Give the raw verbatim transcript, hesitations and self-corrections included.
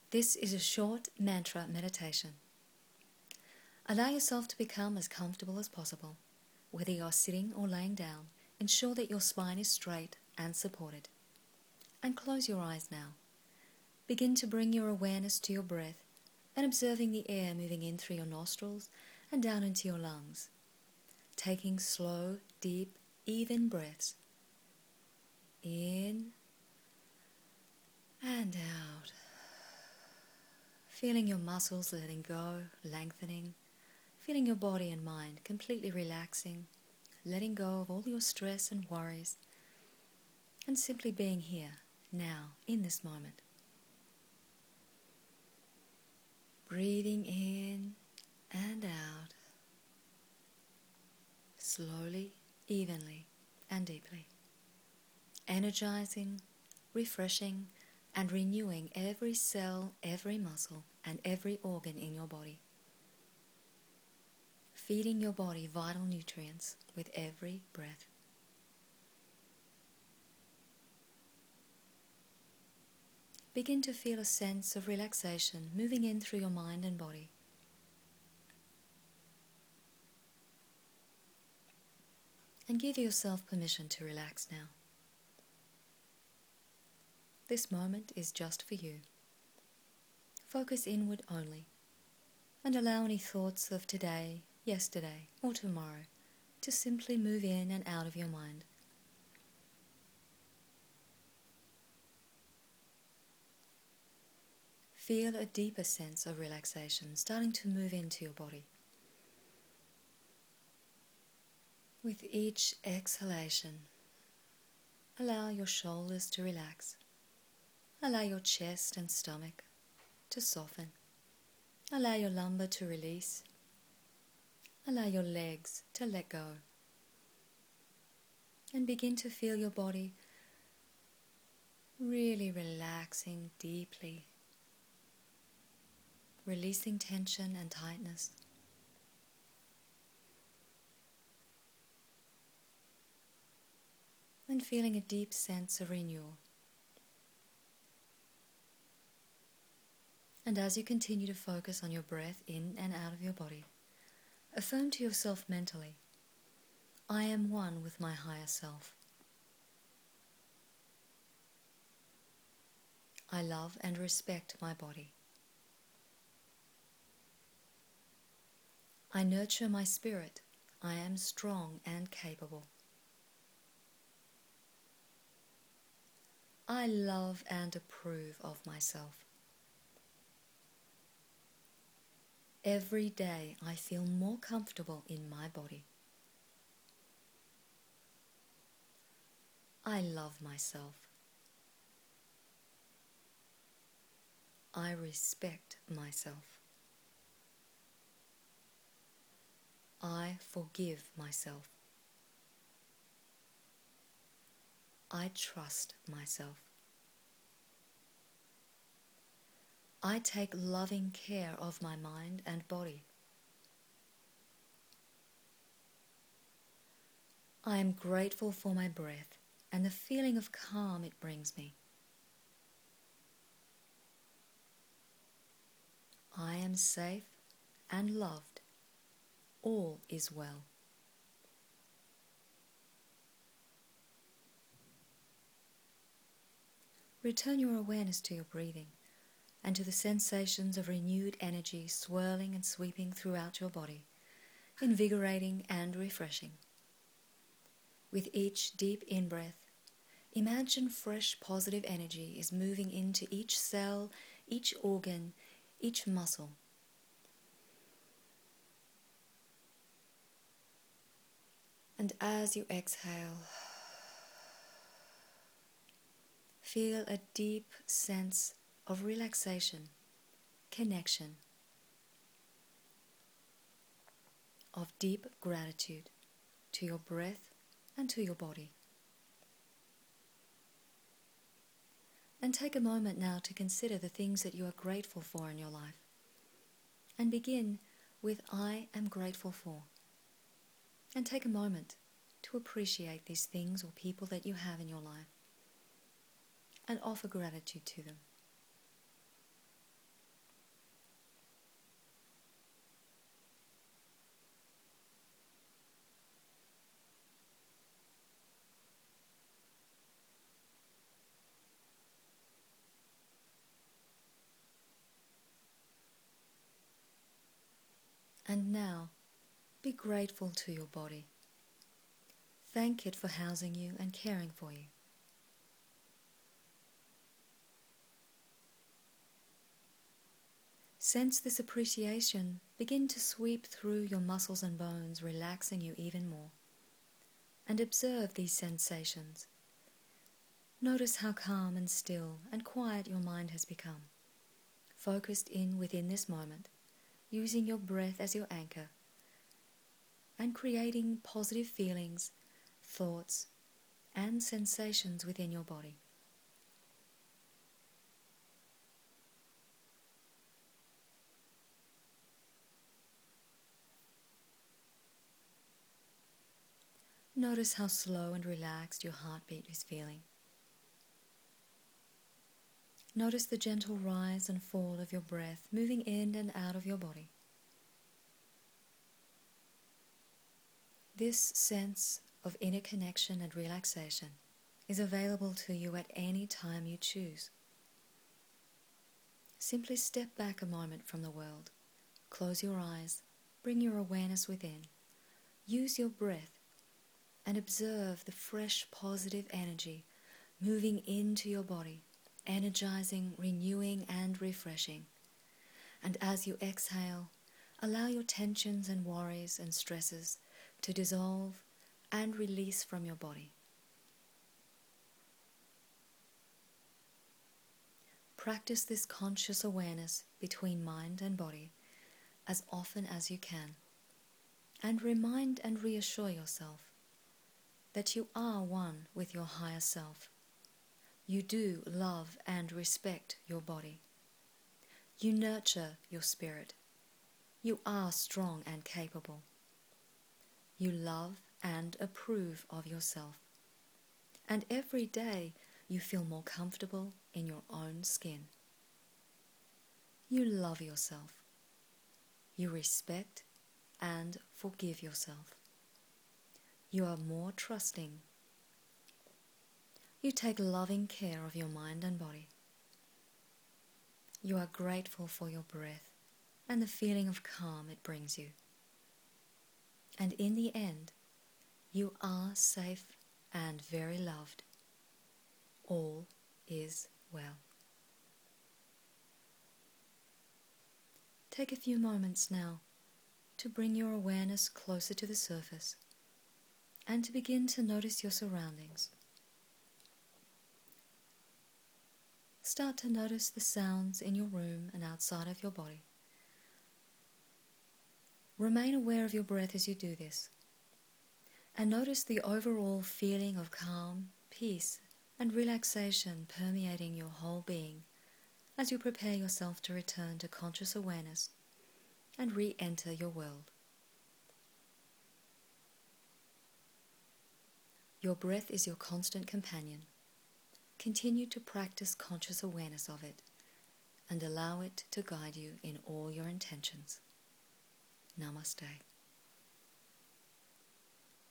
This is a short mantra meditation. Allow yourself to become as comfortable as possible. Whether you are sitting or laying down, ensure that your spine is straight and supported. And close your eyes now. Begin to bring your awareness to your breath and observing the air moving in through your nostrils and down into your lungs. Taking slow, deep, even breaths. In and out. Feeling your muscles letting go, lengthening. Feeling your body and mind completely relaxing, letting go of all your stress and worries, and simply being here, now, in this moment. Breathing in and out, slowly, evenly, and deeply. Energizing, refreshing, and renewing every cell, every muscle, and every organ in your body. Feeding your body vital nutrients with every breath. Begin to feel a sense of relaxation moving in through your mind and body. And give yourself permission to relax now. This moment is just for you. Focus inward only, and allow any thoughts of today, yesterday, or tomorrow to simply move in and out of your mind. Feel a deeper sense of relaxation starting to move into your body. With each exhalation, allow your shoulders to relax. Allow your chest and stomach to soften. Allow your lumbar to release. Allow your legs to let go. And begin to feel your body really relaxing deeply, releasing tension and tightness. And feeling a deep sense of renewal. And as you continue to focus on your breath in and out of your body, affirm to yourself mentally, I am one with my higher self. I love and respect my body. I nurture my spirit. I am strong and capable. I love and approve of myself. Every day I feel more comfortable in my body. I love myself. I respect myself. I forgive myself. I trust myself. I take loving care of my mind and body. I am grateful for my breath and the feeling of calm it brings me. I am safe and loved. All is well. Return your awareness to your breathing and to the sensations of renewed energy swirling and sweeping throughout your body, invigorating and refreshing. With each deep in-breath, imagine fresh positive energy is moving into each cell, each organ, each muscle. And as you exhale, feel a deep sense of relaxation, connection, of deep gratitude to your breath and to your body. And take a moment now to consider the things that you are grateful for in your life. And begin with I am grateful for. And take a moment to appreciate these things or people that you have in your life and offer gratitude to them. And now, be grateful to your body. Thank it for housing you and caring for you. Sense this appreciation begin to sweep through your muscles and bones, relaxing you even more. And observe these sensations. Notice how calm and still and quiet your mind has become, focused in within this moment, using your breath as your anchor, and creating positive feelings, thoughts, and sensations within your body. Notice how slow and relaxed your heartbeat is feeling. Notice the gentle rise and fall of your breath moving in and out of your body. This sense of inner connection and relaxation is available to you at any time you choose. Simply step back a moment from the world, close your eyes, bring your awareness within, use your breath, and observe the fresh positive energy moving into your body, energizing, renewing, and refreshing. And as you exhale, allow your tensions and worries and stresses to dissolve and release from your body. Practice this conscious awareness between mind and body as often as you can, and remind and reassure yourself that you are one with your higher self. You do love and respect your body. You nurture your spirit. You are strong and capable. You love and approve of yourself. And every day you feel more comfortable in your own skin. You love yourself. You respect and forgive yourself. You are more trusting. You take loving care of your mind and body. You are grateful for your breath and the feeling of calm it brings you. And in the end, you are safe and very loved. All is well. Take a few moments now to bring your awareness closer to the surface and to begin to notice your surroundings. Start to notice the sounds in your room and outside of your body. Remain aware of your breath as you do this, and notice the overall feeling of calm, peace, and relaxation permeating your whole being as you prepare yourself to return to conscious awareness and re-enter your world. Your breath is your constant companion. Continue to practice conscious awareness of it and allow it to guide you in all your intentions. Namaste.